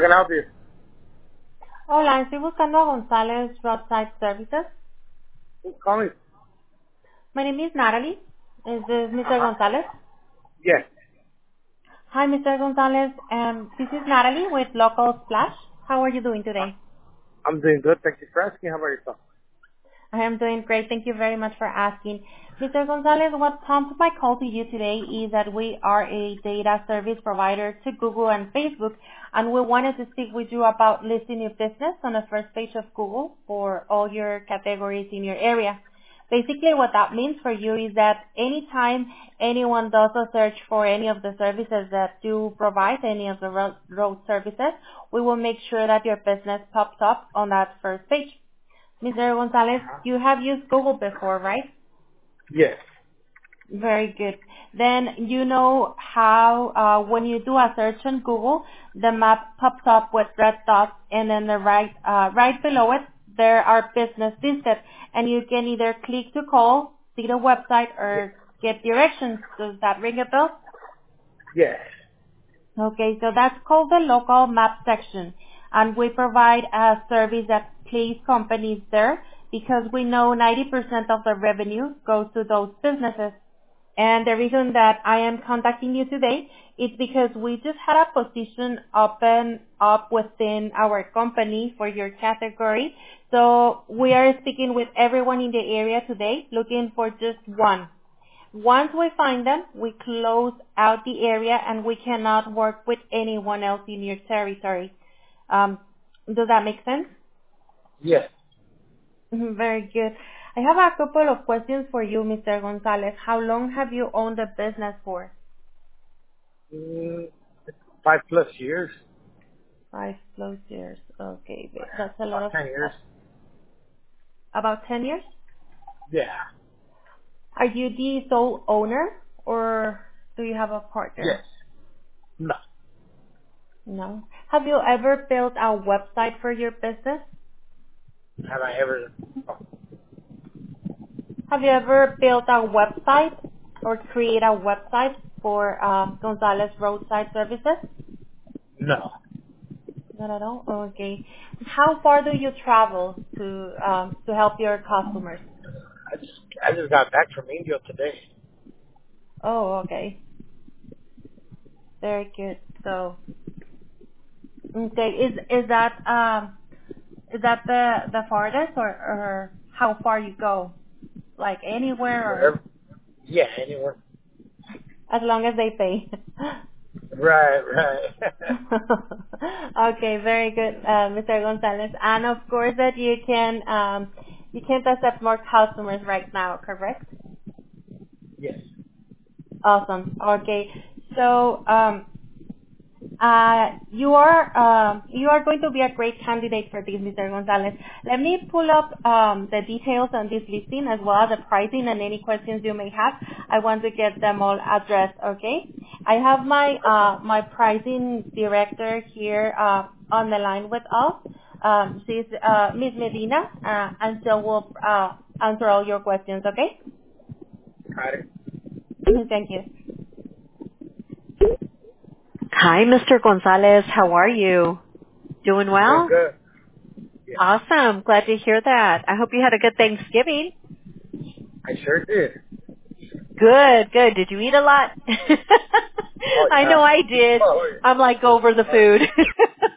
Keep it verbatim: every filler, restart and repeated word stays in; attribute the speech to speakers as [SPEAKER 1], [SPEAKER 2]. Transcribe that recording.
[SPEAKER 1] can I help you?
[SPEAKER 2] Hola, estoy buscando a González Roadside Services.
[SPEAKER 1] Who's calling?
[SPEAKER 2] My name is Natalie. Is this Mister
[SPEAKER 1] Uh-huh.
[SPEAKER 2] González?
[SPEAKER 1] Yes.
[SPEAKER 2] Hi, Mister González. Um, this is Natalie with Local Splash. How are you doing
[SPEAKER 1] Uh,
[SPEAKER 2] today?
[SPEAKER 1] I'm doing good. Thank you for asking. How about yourself?
[SPEAKER 2] I am doing great. Thank you very much for asking. Mister González, what prompted my call to you today is that we are a data service provider to Google and Facebook, and we wanted to speak with you about listing your business on the first page of Google for all your categories in your area. Basically, what that means for you is that anytime anyone does a search for any of the services that you provide, any of the road, road services, we will make sure that your business pops up on that first page. Mister González, you have used Google before, right?
[SPEAKER 1] Yes.
[SPEAKER 2] Very good. Then you know how uh, when you do a search on Google, the map pops up with red dots, and then the right uh, right below it there are business listed, and you can either click to call, see the website,
[SPEAKER 1] Yes.
[SPEAKER 2] or get directions. Does that ring a bell?
[SPEAKER 1] Yes.
[SPEAKER 2] Okay, so that's called the local map section, and we provide a service that places companies there because we know ninety percent of the revenue goes to those businesses. And the reason that I am contacting you today is because we just had a position open up within our company for your category. So we are speaking with everyone in the area today looking for just one. Once we find them, we close out the area and we cannot work with anyone else in your territory. Um, does that make sense?
[SPEAKER 1] Yes.
[SPEAKER 2] Mhm, very good. I have a couple of questions for you, Mister González. How long have you owned the business for?
[SPEAKER 1] Mm, five plus years.
[SPEAKER 2] Five plus years. Okay, that's a lot
[SPEAKER 1] About
[SPEAKER 2] of,
[SPEAKER 1] ten years.
[SPEAKER 2] uh, about ten years?
[SPEAKER 1] Yeah.
[SPEAKER 2] Are you the sole owner or do you have a partner?
[SPEAKER 1] Yes. No.
[SPEAKER 2] No. Have you ever built a website for your business?
[SPEAKER 1] Have I ever? Oh,
[SPEAKER 2] Have you ever built a website or create a website for um, Gonzalez Roadside Services?
[SPEAKER 1] no.
[SPEAKER 2] Not at all? Okay. How far do you travel to um, to help your customers?
[SPEAKER 1] I just I just got back from India today.
[SPEAKER 2] Oh, okay. Very good. So, okay, is is that um is that the the farthest or or how far you go? Like anywhere or
[SPEAKER 1] Wherever. Yeah, anywhere.
[SPEAKER 2] as long as they pay?
[SPEAKER 1] Right, right.
[SPEAKER 2] Okay, very good, uh, Mister Gonzalez. And of course that you can um you can't accept more customers right now, correct?
[SPEAKER 1] Yes.
[SPEAKER 2] Awesome. Okay. So, um, uh, you are um, you are going to be a great candidate for this, Mister Gonzalez. Let me pull up um, the details on this listing as well as the pricing and any questions you may have. I want to get them all addressed. Okay. I have my
[SPEAKER 1] Okay.
[SPEAKER 2] uh, my pricing director here uh, on the line with us. Um, she's uh, Miss Medina, uh, and so we'll uh, answer all your questions. Okay.
[SPEAKER 1] Got it.
[SPEAKER 2] Thank you. Hi, Mister Gonzalez. How are you? Doing
[SPEAKER 1] Doing
[SPEAKER 2] well?
[SPEAKER 1] good. Yeah.
[SPEAKER 2] Awesome. Glad to hear that. I hope you had a good Thanksgiving.
[SPEAKER 1] I sure did.
[SPEAKER 2] Good, good. Did you eat a lot?
[SPEAKER 1] Oh
[SPEAKER 2] I know
[SPEAKER 1] yeah.
[SPEAKER 2] I did.
[SPEAKER 1] Oh yeah.
[SPEAKER 2] I'm like over the
[SPEAKER 1] Oh,
[SPEAKER 2] food.